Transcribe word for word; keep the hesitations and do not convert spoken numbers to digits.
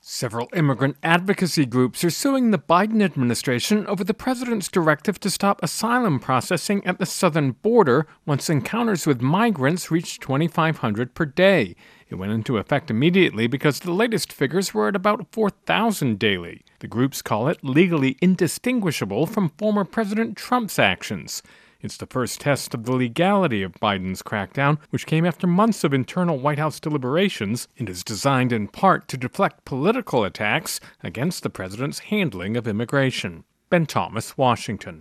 Several immigrant advocacy groups are suing the Biden administration over the president's directive to stop asylum processing at the southern border once encounters with migrants reached twenty-five hundred per day. It went into effect immediately because the latest figures were at about four thousand daily. The groups call it legally indistinguishable from former President Trump's actions. It's the first test of the legality of Biden's crackdown, which came after months of internal White House deliberations and is designed in part to deflect political attacks against the president's handling of immigration. Ben Thomas, Washington.